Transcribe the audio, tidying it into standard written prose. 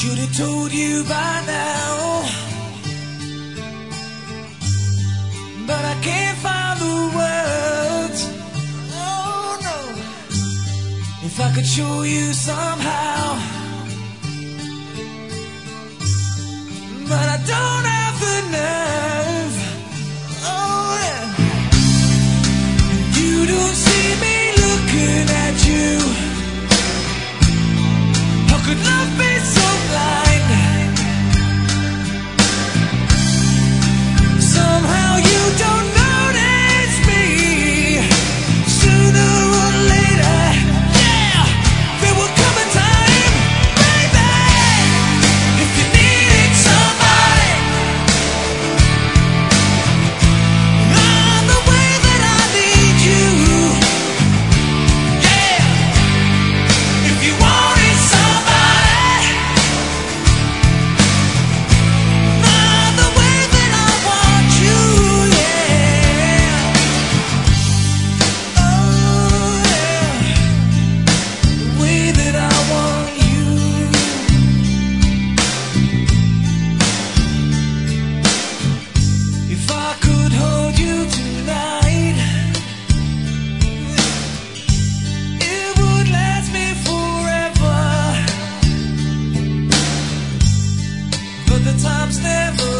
should have told you by now, but I can't find the words. Oh no. If I could show you somehow, but I don't have the nerve. Oh yeah. You don't see me looking at you. How could love be so blind? Somehow you don't notice me. Sooner or later, yeah, there will come a time, baby, if you needed somebody. I'm the way that I need you. Yeah, if you wanted somebody, I'm the way that I want you. Yeah, oh yeah, the way that I want you. If I could hold you tonight, it would last me forever. But the time's never